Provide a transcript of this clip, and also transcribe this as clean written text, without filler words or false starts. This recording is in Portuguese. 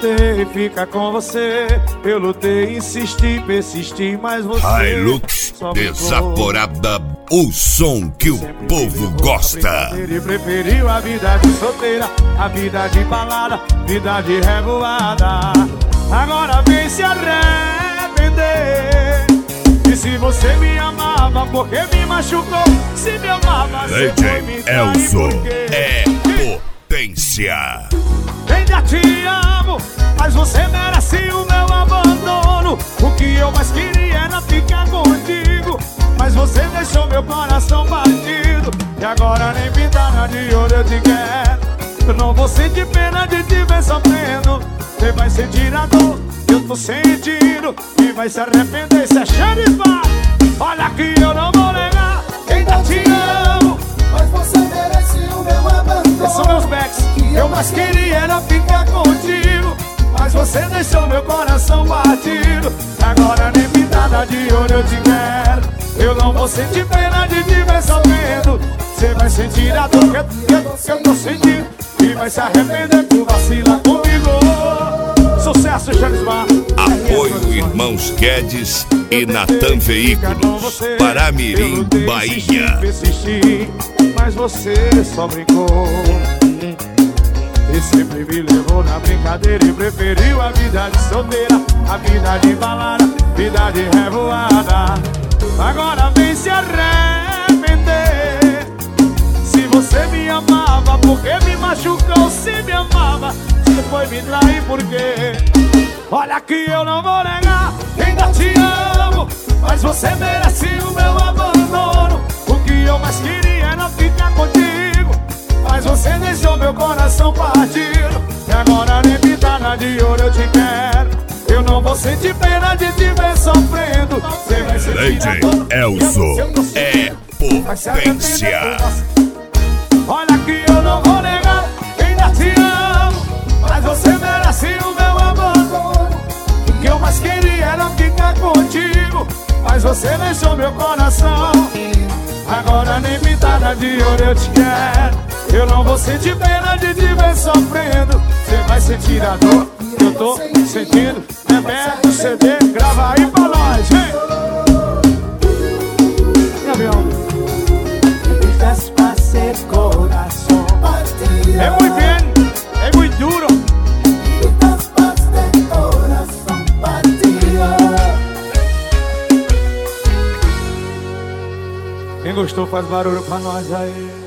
tentei ficar com você, eu lutei, insisti, persisti, mas você Hilux Desaporada, o som que o povo gosta. Ele preferiu a vida de solteira, a vida de balada, vida de revoada. Agora vem se arrepender. E se você me amava, porque me machucou? Se me amava, você foi me trair, Elzo porque é potência. ainda te amo, mas você merece o meu abandono. O que eu mais queria era ficar contigo, mas você deixou meu coração partido. E agora nem pintada de ouro eu te quero. Eu não vou sentir pena de te ver sofrendo. Você vai sentir a dor que eu tô sentindo e vai se arrepender. Se é xerifa, olha que eu não vou negar, ainda te amo, mas você merece o meu abandono. esses são meus backs. Eu mais queria era ficar contigo, mas você deixou meu coração batido. Agora nem pintada de ouro eu te quero. Eu não vou sentir pena de te ver sofrendo. Você vai sentir a dor que eu tô sentindo e vai se arrepender por vacilar comigo. Sucesso, Charisma. Apoio Irmãos Guedes e Natan Veículos, Paramirim, Bahia. Persisti, mas você só brincou e sempre me levou na brincadeira e preferiu a vida de solteira, a vida de balada, vida de revoada. Agora vem se arrepender. Se você me amava, porque me machucou? Se me amava, você foi me trair, porque olha que eu não vou negar, ainda te amo, mas você merece o meu abandono. O que eu mais queria era ficar contigo, mas você deixou meu coração partido. E agora nem pintada de ouro eu te quero. Eu não vou sentir pena de te ver sofrendo. Você vai sentir a dor Elzo é vai se arrepender. potência. Olha que eu não vou negar, ainda te amo, mas você merece o meu abandono. O que eu mais queria era ficar contigo, mas você deixou meu coração. Agora nem pintada de ouro eu te quero. Eu não vou sentir pena de te ver sofrendo. Você vai sentir a dor que eu tô sentindo. Rebeca o CD, grava aí pra nós, vem! Gabriel, é muito bem, é muito duro. Quem gostou faz barulho pra nós aí.